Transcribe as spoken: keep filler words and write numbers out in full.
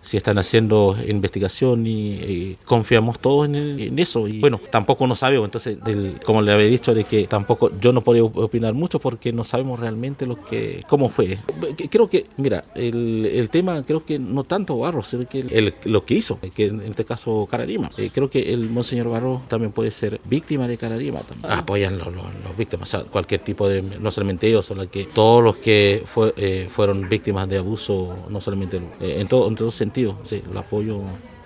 si están haciendo investigación y, y confiamos todos en, el, en eso. Y bueno, tampoco no sabemos, entonces, del, como le había dicho, de que tampoco yo no podía opinar mucho porque no sabemos realmente lo que, cómo fue. Creo que, mira, el, el tema, creo que no tanto Barros, sino que el, el, lo que hizo, que en este caso Cararima. Eh, creo que el Monseñor Barros también puede ser víctima de Cararima. También. Apoyan los, los, los víctimas, o sea, cualquier tipo de, no solamente ellos, sino que todos los que fue, eh, fueron víctimas de abuso, no solamente eh, en todo en todo sentido, sí, lo apoyo